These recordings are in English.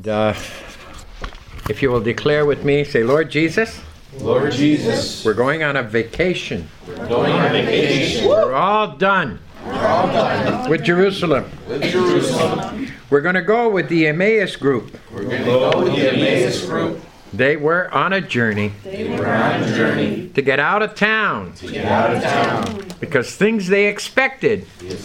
If you will declare with me, say, Lord Jesus. Lord Jesus. We're going on a vacation. We're going on vacation. We're all done. We're all done. With Jerusalem. With Jerusalem. We're going to go with the Emmaus group. We're going to go with the Emmaus group. They were on a journey. They were on a journey. To get out of town. To get out of town. Because things they expected.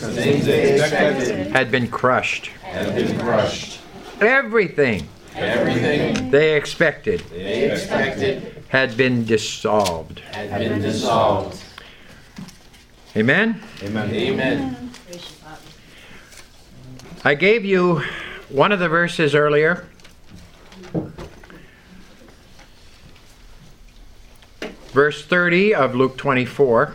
Had been crushed. Had been crushed. Everything they expected had been dissolved. Amen? Amen. Amen. I gave you one of the verses earlier. Verse 30 of Luke 24.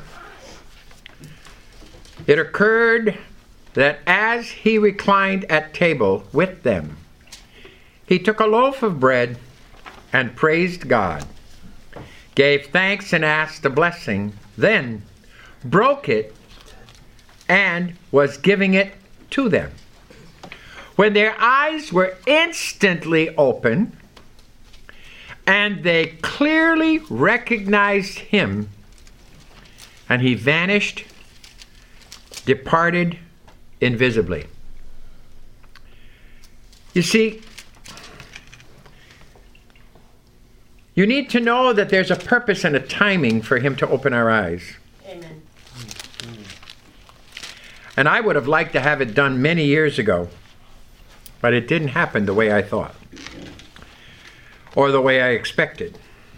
It occurred that as he reclined at table with them, he took a loaf of bread and praised God, gave thanks and asked a blessing, then broke it and was giving it to them. When their eyes were instantly open and they clearly recognized him, and he vanished, departed invisibly. You see, you need to know that there's a purpose and a timing for him to open our eyes. Amen. And I would have liked to have it done many years ago, but it didn't happen the way I thought or the way I expected.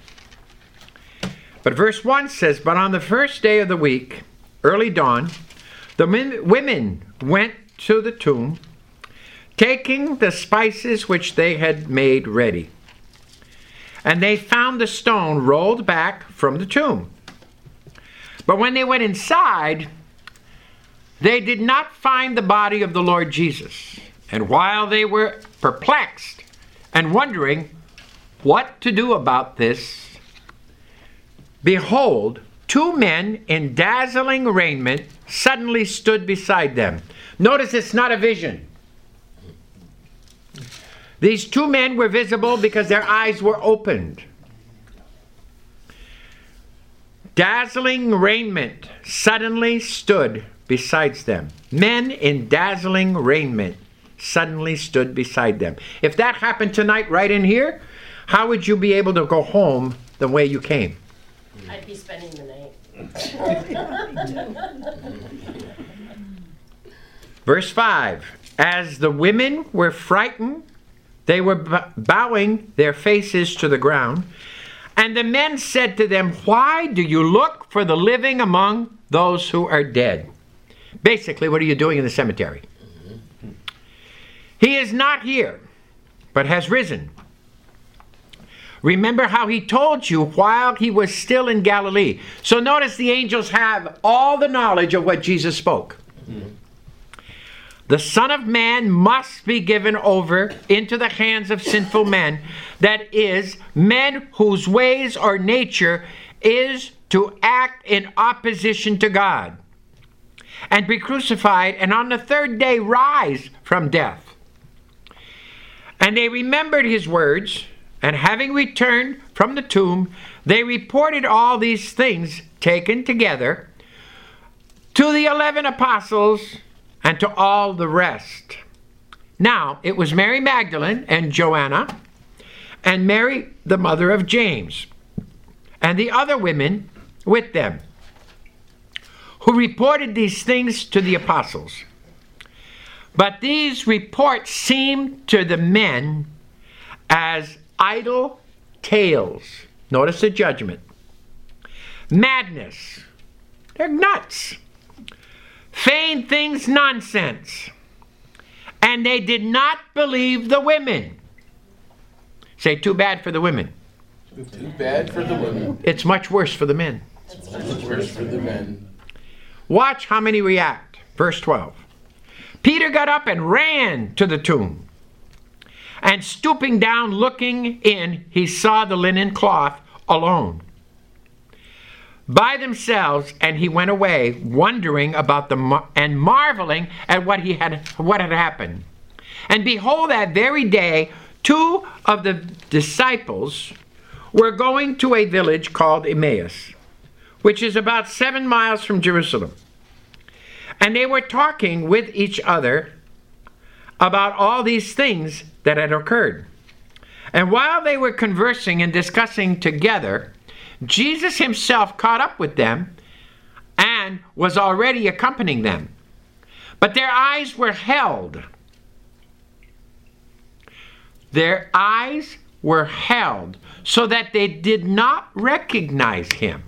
But verse 1 says, but on the first day of the week, early dawn, the women went to the tomb, taking the spices which they had made ready. And they found the stone rolled back from the tomb. But when they went inside, they did not find the body of the Lord Jesus. And while they were perplexed and wondering what to do about this, behold, two men in dazzling raiment suddenly stood beside them. Notice it's not a vision. These two men were visible because their eyes were opened. Dazzling raiment suddenly stood beside them. Men in dazzling raiment suddenly stood beside them. If that happened tonight right in here, how would you be able to go home the way you came? I'd be spending the night. Verse 5, as the women were frightened, they were bowing their faces to the ground. And the men said to them, why do you look for the living among those who are dead? Basically, what are you doing in the cemetery? He is not here, but has risen. Remember how he told you while he was still in Galilee. So notice the angels have all the knowledge of what Jesus spoke. The Son of Man must be given over into the hands of sinful men, that is, men whose ways or nature is to act in opposition to God, and be crucified, and on the third day rise from death. And they remembered his words, and having returned from the tomb, they reported all these things taken together to the 11 apostles and to all the rest. Now, it was Mary Magdalene and Joanna and Mary, the mother of James, and the other women with them, who reported these things to the apostles. But these reports seemed to the men as idle tales. Notice the judgment. Madness. They're nuts. Vain things, nonsense. And they did not believe the women. Say, too bad for the women. Too bad for the women. It's much worse for the men. It's much worse for the men. Watch how many react. Verse 12. Peter got up and ran to the tomb. And stooping down, looking in, he saw the linen cloth alone, by themselves, and he went away, wondering about and marveling at what had happened. And behold, that very day two of the disciples were going to a village called Emmaus, which is about 7 miles from Jerusalem. And they were talking with each other about all these things that had occurred. And while they were conversing and discussing together, Jesus himself caught up with them and was already accompanying them. But their eyes were held. Their eyes were held so that they did not recognize him.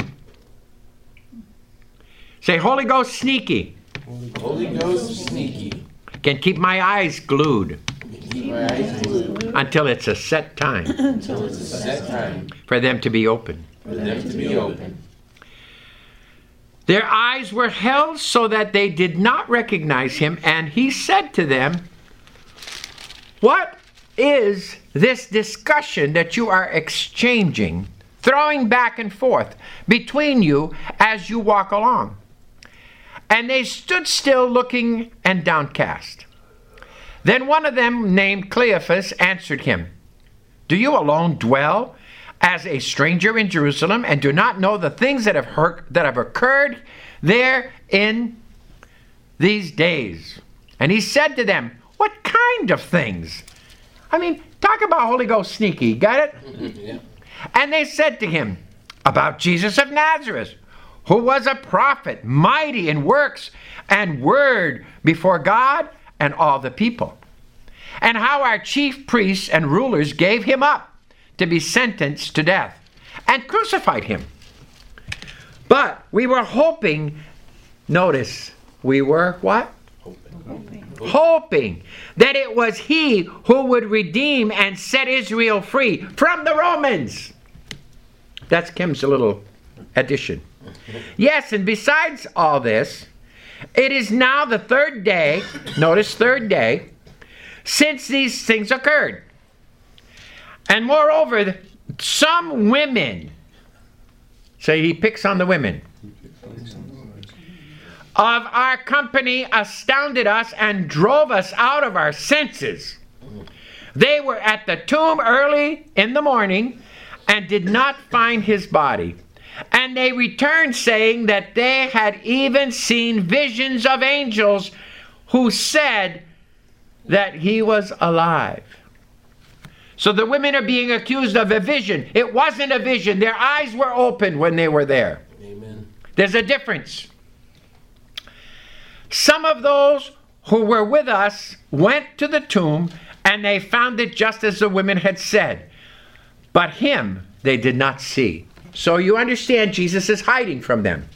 Say, Holy Ghost sneaky. Holy Ghost sneaky. Can keep my eyes glued Keep my eyes glued until it's a set time until it's a set time for them to be open. for them to be open. Their eyes were held so that they did not recognize him, and he said to them, "What is this discussion that you are exchanging, throwing back and forth between you as you walk along?" And they stood still, looking and downcast. Then one of them, named Cleophas, answered him, "Do you alone dwell as a stranger in Jerusalem and do not know the things that have occurred there in these days?" And he said to them, "What kind of things?" I mean, talk about Holy Ghost sneaky. Got it? Yeah. And they said to him, "About Jesus of Nazareth, who was a prophet, mighty in works and word before God and all the people, and how our chief priests and rulers gave him up to be sentenced to death and crucified him. But we were hoping," notice, we were what? Hoping that it was he who would redeem and set Israel free from the Romans. That's Kim's little addition. Yes, and besides all this, it is now the third day, notice third day, since these things occurred. And moreover, some women, so he picks on the women, of our company astounded us and drove us out of our senses. They were at the tomb early in the morning and did not find his body. And they returned, saying that they had even seen visions of angels who said that he was alive. So the women are being accused of a vision. It wasn't a vision. Their eyes were open when they were there. Amen. There's a difference. Some of those who were with us went to the tomb, and they found it just as the women had said. But him they did not see. So you understand, Jesus is hiding from them.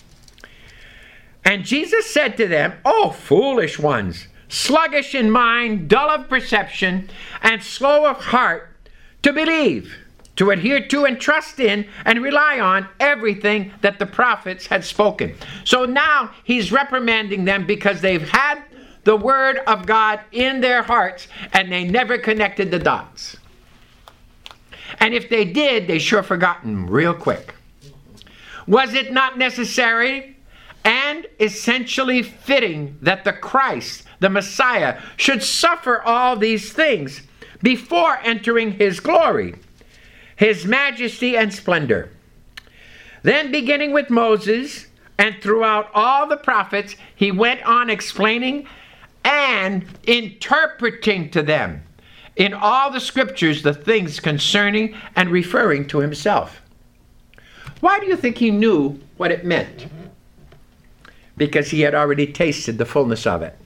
And Jesus said to them, "Oh, foolish ones, sluggish in mind, dull of perception, and slow of heart to believe, to adhere to and trust in and rely on everything that the prophets had spoken." So now he's reprimanding them because they've had the word of God in their hearts and they never connected the dots. And if they did, they sure forgotten real quick. Was it not necessary and essentially fitting that the Christ, the Messiah, should suffer all these things before entering his glory, his majesty and splendor? Then beginning with Moses and throughout all the prophets, he went on explaining and interpreting to them in all the scriptures the things concerning and referring to himself. Why do you think he knew what it meant? Because he had already tasted the fullness of it.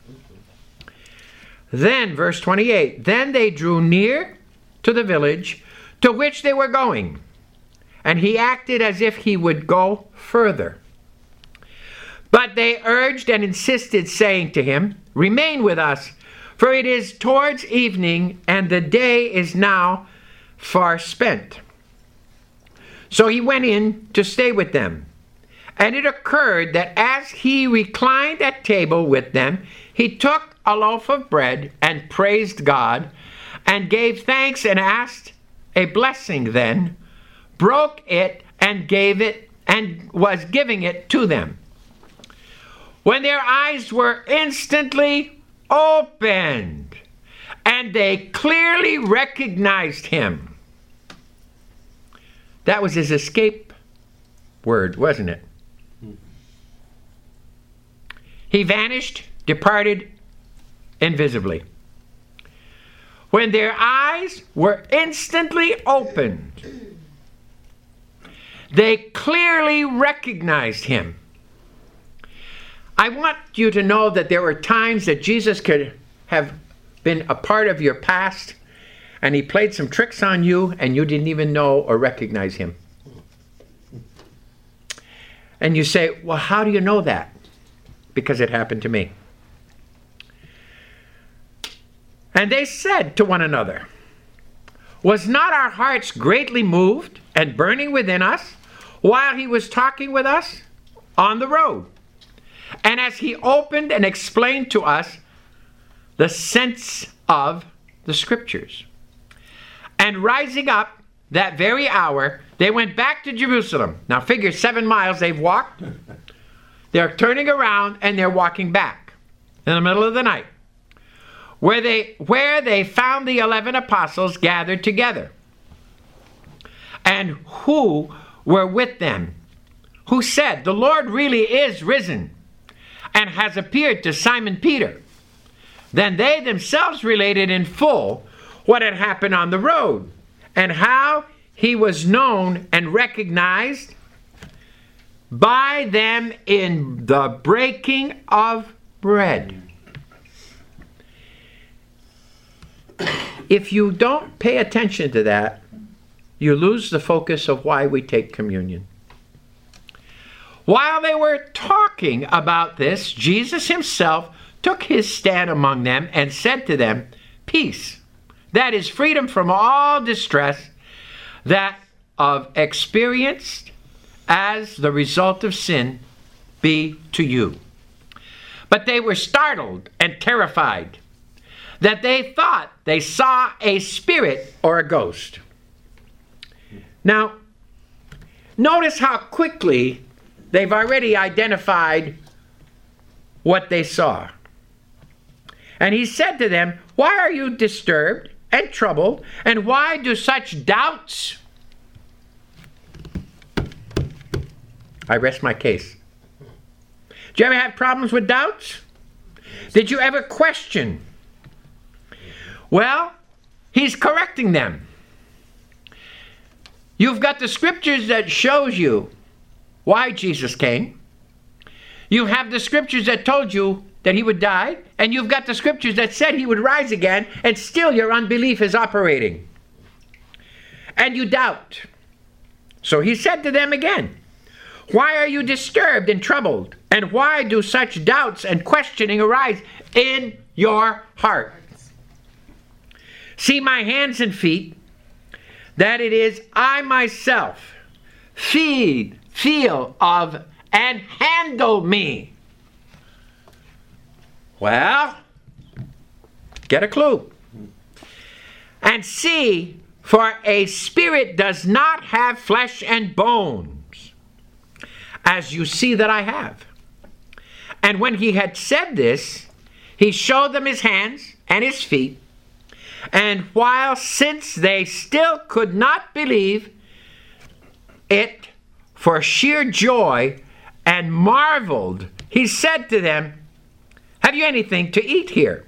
Then, verse 28, then they drew near to the village to which they were going, and he acted as if he would go further. But they urged and insisted, saying to him, "Remain with us, for it is towards evening, and the day is now far spent." So he went in to stay with them. And it occurred that as he reclined at table with them, he took a loaf of bread and praised God, and gave thanks and asked a blessing, then broke it and gave it, and was giving it to them. When their eyes were instantly opened, and they clearly recognized him. That was his escape word, wasn't it? He vanished, departed invisibly. When their eyes were instantly opened, they clearly recognized him. I want you to know that there were times that Jesus could have been a part of your past, and he played some tricks on you, and you didn't even know or recognize him. And you say, well, how do you know that? Because it happened to me. And they said to one another, was not our hearts greatly moved and burning within us while he was talking with us on the road? And as he opened and explained to us the sense of the scriptures. And rising up that very hour, they went back to Jerusalem. Now figure 7 miles they've walked. They're turning around and they're walking back in the middle of the night, where they found the 11 apostles gathered together, and who were with them, who said, the Lord really is risen and has appeared to Simon Peter. Then they themselves related in full what had happened on the road, and how he was known and recognized by them in the breaking of bread. If you don't pay attention to that, you lose the focus of why we take communion. While they were talking about this, Jesus himself took his stand among them and said to them, peace, that is freedom from all distress that of experienced as the result of sin be to you. But they were startled and terrified, that they thought they saw a spirit or a ghost. Now, notice how quickly they've already identified what they saw. And he said to them, why are you disturbed and troubled, and why do such doubts? I rest my case. Do you ever have problems with doubts? Did you ever question? Well, he's correcting them. You've got the scriptures that shows you why Jesus came. You have the scriptures that told you that he would die, and you've got the scriptures that said he would rise again, and still your unbelief is operating. And you doubt. So he said to them again, why are you disturbed and troubled? And why do such doubts and questioning arise in your heart? See my hands and feet, that it is I myself. Feel of, and handle me. Well, get a clue. And see, for a spirit does not have flesh and bones, as you see that I have. And when he had said this, he showed them his hands and his feet. And while, since they still could not believe it for sheer joy and marveled, he said to them, have you anything to eat here?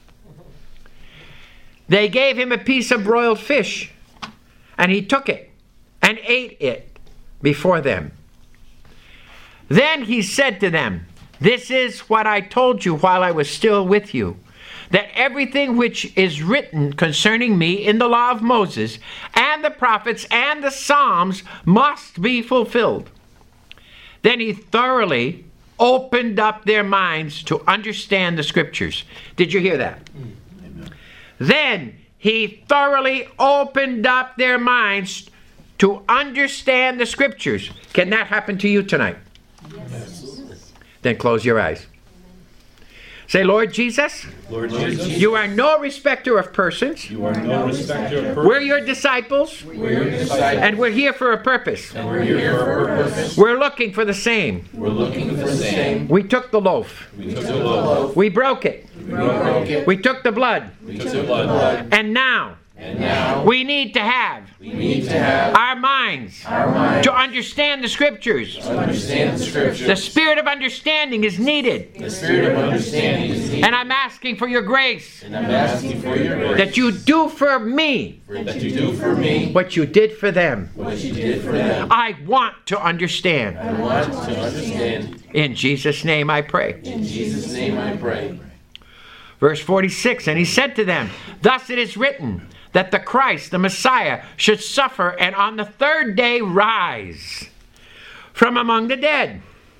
They gave him a piece of broiled fish, and he took it and ate it before them. Then he said to them, this is what I told you while I was still with you, that everything which is written concerning me in the law of Moses and the prophets and the Psalms must be fulfilled. Then he thoroughly opened up their minds to understand the scriptures. Did you hear that? Amen. Then he thoroughly opened up their minds to understand the scriptures. Can that happen to you tonight? Yes. Then close your eyes. Say, Lord Jesus, you are no respecter of persons. You are no respecter of persons. We're your disciples. And we're here for a purpose. We're looking for the same. We're looking for the same. We took the loaf. We took the loaf. We broke it. broke it. We took the blood. We took the blood. And now And now we need to have we need to have our minds to understand the Scriptures. to understand the Scriptures. The spirit of understanding is needed. The spirit of understanding is needed. And I'm asking for your grace And I'm asking for your grace that you do for me that you do for me what you did for them. what you did for them. I want to understand. I want to understand. In Jesus' name I pray. In Jesus' name I pray. Verse 46, and he said to them, thus it is written, that the Christ, the Messiah, should suffer and on the third day rise from among the dead.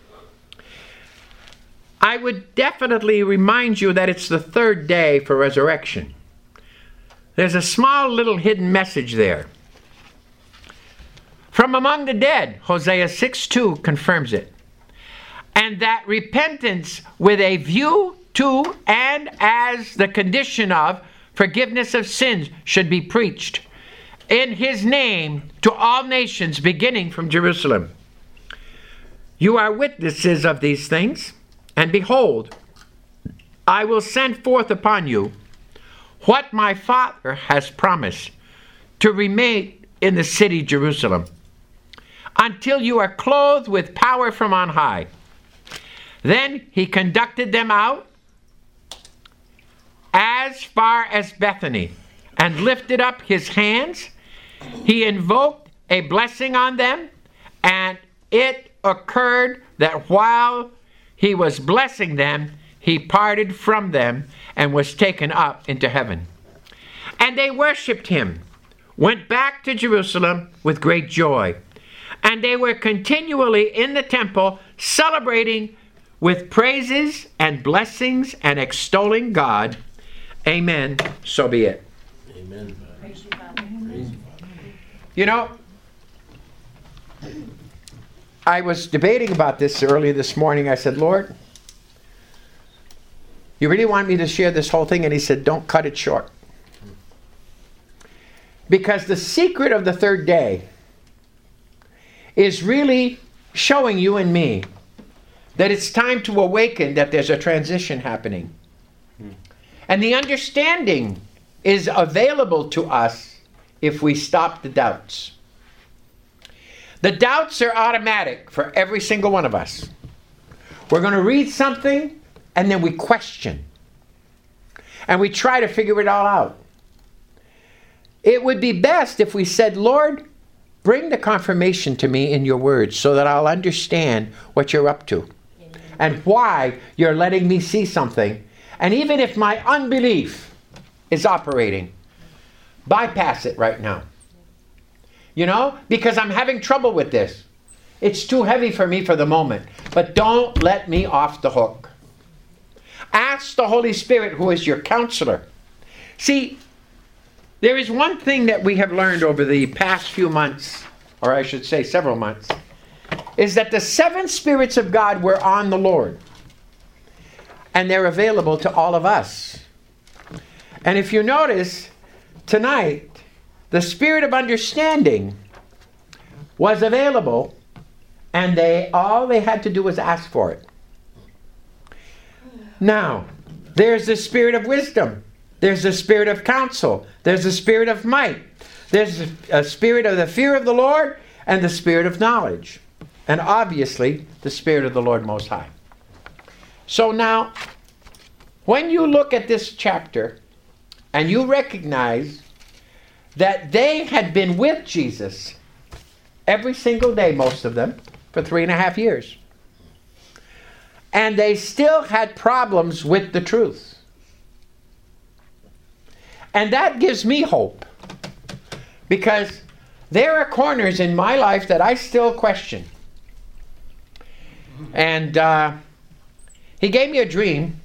I would definitely remind you that it's the third day for resurrection. There's a small little hidden message there. From among the dead, Hosea 6:2 confirms it. And that repentance with a view to and as the condition of forgiveness of sins should be preached in his name to all nations, beginning from Jerusalem. You are witnesses of these things, and behold, I will send forth upon you what my Father has promised to remain in the city Jerusalem until you are clothed with power from on high. Then he conducted them out as far as Bethany, and lifted up his hands. He invoked a blessing on them, and it occurred that while he was blessing them, he parted from them and was taken up into heaven. And they worshipped him, went back to Jerusalem with great joy, and they were continually in the temple celebrating with praises and blessings and extolling God. Amen. So be it. Amen. Praise you, Father. You know, I was debating about this earlier this morning. I said, Lord, you really want me to share this whole thing? And he said, don't cut it short. Because the secret of the third day is really showing you and me that it's time to awaken, that there's a transition happening. And the understanding is available to us if we stop the doubts. The doubts are automatic for every single one of us. We're going to read something and then we question. And we try to figure it all out. It would be best if we said, Lord, bring the confirmation to me in your words so that I'll understand what you're up to and why you're letting me see something. And even if my unbelief is operating, bypass it right now. You know, because I'm having trouble with this. It's too heavy for me for the moment. But don't let me off the hook. Ask the Holy Spirit, who is your counselor. See, there is one thing that we have learned over the past few months, or I should say several months, is that the seven spirits of God were on the Lord. And they're available to all of us. And if you notice, tonight, the spirit of understanding was available, and all they had to do was ask for it. Now, there's the spirit of wisdom. There's the spirit of counsel. There's the spirit of might. There's a spirit of the fear of the Lord and the spirit of knowledge. And obviously, the spirit of the Lord Most High. So now, when you look at this chapter and you recognize that they had been with Jesus every single day, most of them, for 3.5 years. And they still had problems with the truth. And that gives me hope. Because there are corners in my life that I still question. And he gave me a dream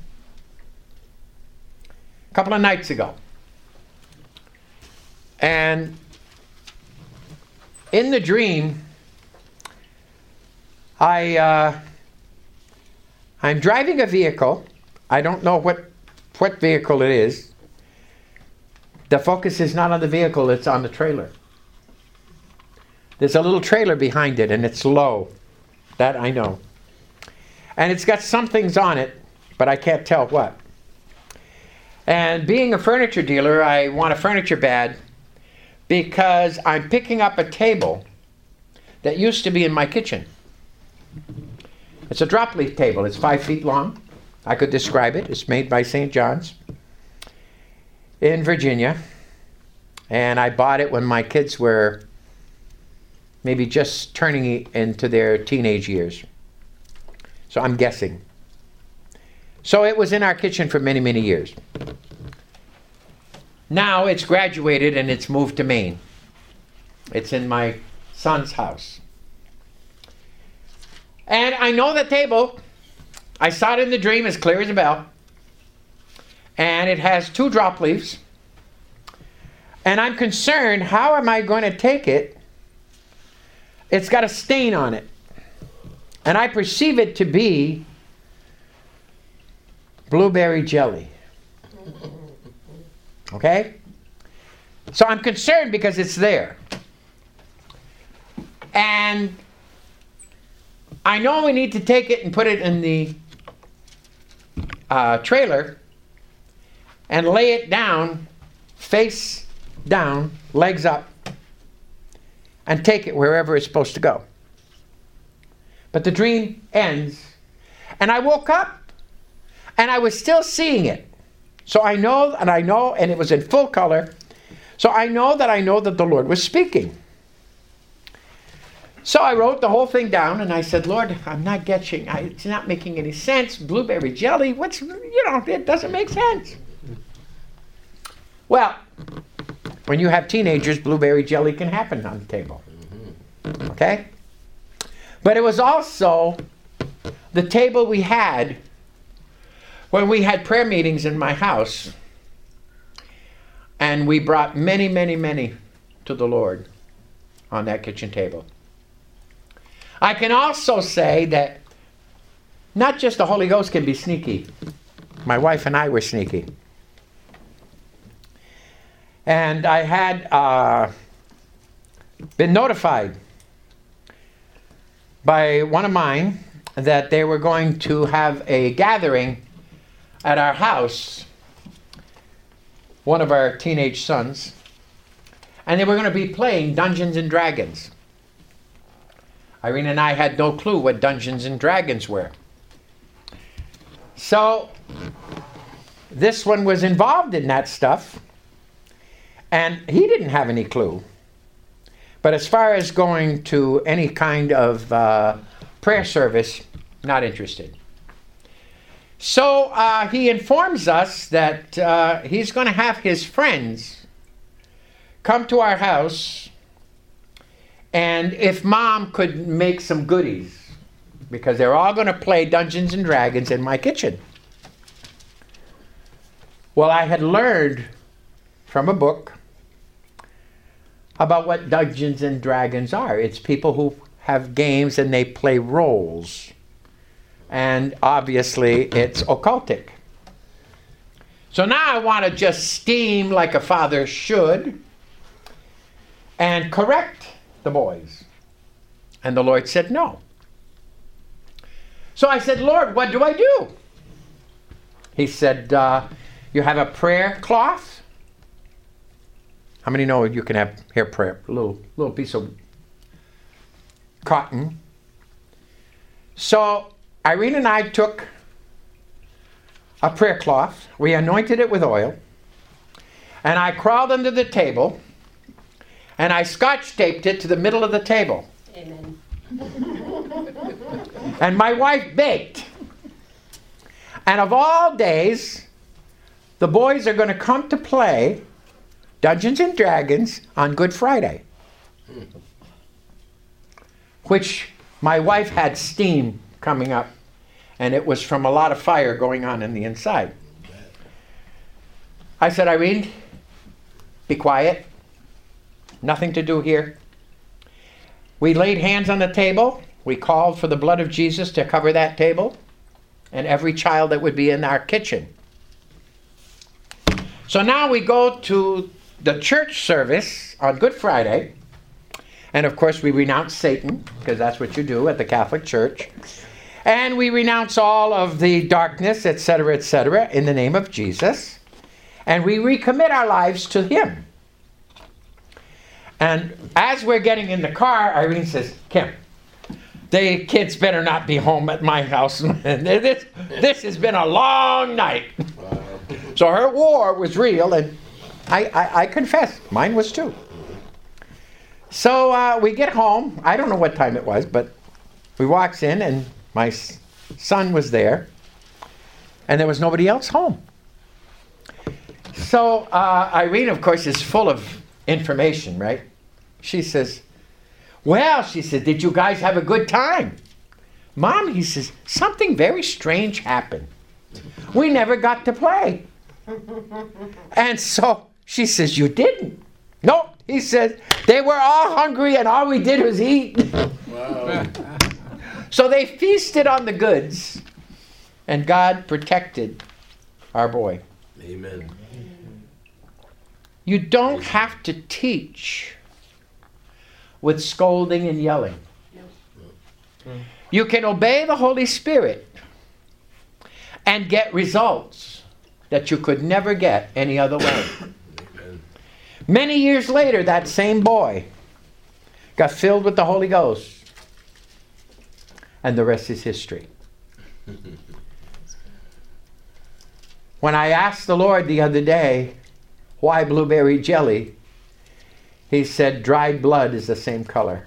a couple of nights ago. And in the dream, I'm driving a vehicle. I don't know what vehicle it is. The focus is not on the vehicle, it's on the trailer. There's a little trailer behind it, and it's low. That I know. And it's got some things on it, but I can't tell what. And being a furniture dealer, I want a furniture bad because I'm picking up a table that used to be in my kitchen. It's a drop leaf table. It's 5 feet long. I could describe it. It's made by St. John's in Virginia. And I bought it when my kids were maybe just turning into their teenage years. So I'm guessing. So it was in our kitchen for many, many years. Now it's graduated and it's moved to Maine. It's in my son's house. And I know the table. I saw it in the dream as clear as a bell. And it has 2 drop leaves. And I'm concerned, how am I going to take it? It's got a stain on it. And I perceive it to be blueberry jelly. Okay? So I'm concerned because it's there. And I know we need to take it and put it in the trailer and lay it down, face down, legs up, and take it wherever it's supposed to go. But the dream ends, and I woke up, and I was still seeing it. So I know, and it was in full color. So I know that the Lord was speaking. So I wrote the whole thing down, and I said, Lord, I'm not getting, it's not making any sense. Blueberry jelly, it doesn't make sense. Well, when you have teenagers, blueberry jelly can happen on the table. Okay? But it was also the table we had when we had prayer meetings in my house, and we brought many, many, many to the Lord on that kitchen table. I can also say that not just the Holy Ghost can be sneaky. My wife and I were sneaky. And I had been notified by one of mine that they were going to have a gathering at our house, one of our teenage sons, and they were going to be playing Dungeons and Dragons. Irene and I had no clue what Dungeons and Dragons were. So this one was involved in that stuff, and he didn't have any clue. But as far as going to any kind of prayer service, not interested. So he informs us that he's going to have his friends come to our house, and if Mom could make some goodies, because they're all going to play Dungeons and Dragons in my kitchen. Well, I had learned from a book about what Dungeons and Dragons are. It's people who have games and they play roles. And obviously it's occultic. So now I want to just steam like a father should and correct the boys. And the Lord said no. So I said, Lord, what do I do? He said, you have a prayer cloth. How many know you can have hair prayer? A little piece of cotton. So Irene and I took a prayer cloth. We anointed it with oil. And I crawled under the table. And I scotch taped it to the middle of the table. Amen. And my wife baked. And of all days, the boys are going to come to play Dungeons and Dragons on Good Friday. Which my wife had steam coming up. And it was from a lot of fire going on in the inside. I said, Irene, be quiet. Nothing to do here. We laid hands on the table. We called for the blood of Jesus to cover that table and every child that would be in our kitchen. So now we go to the church service on Good Friday. And of course we renounce Satan, because that's what you do at the Catholic Church. And we renounce all of the darkness, etc., in the name of Jesus. and we recommit our lives to Him. And as we're getting in the car, Irene says, Kim, the kids better not be home at my house. This has been a long night. Wow. So her war was real, and I confess, mine was too. So we get home. I don't know what time it was, but we walks in, and my son was there, and there was nobody else home. So Irene, of course, is full of information, right? She says, well, she said, did you guys have a good time? Mom, he says, something very strange happened. We never got to play. And so she says, you didn't? Nope. He says, they were all hungry and all we did was eat. Wow. So they feasted on the goods, and God protected our boy. Amen. You don't have to teach with scolding and yelling. You can obey the Holy Spirit and get results that you could never get any other way. Amen. Many years later, that same boy got filled with the Holy Ghost. And the rest is history. When I asked the Lord the other day, why blueberry jelly? He said, dried blood is the same color.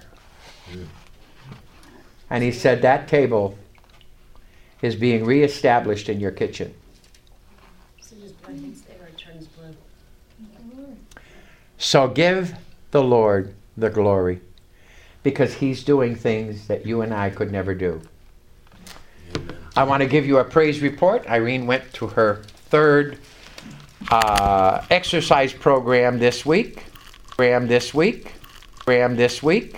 And he said, that table is being reestablished in your kitchen. So his blood hits there or it turns blue. So give the Lord the glory, because He's doing things that you and I could never do. Amen. I want to give you a praise report. Irene went to her third exercise program this week.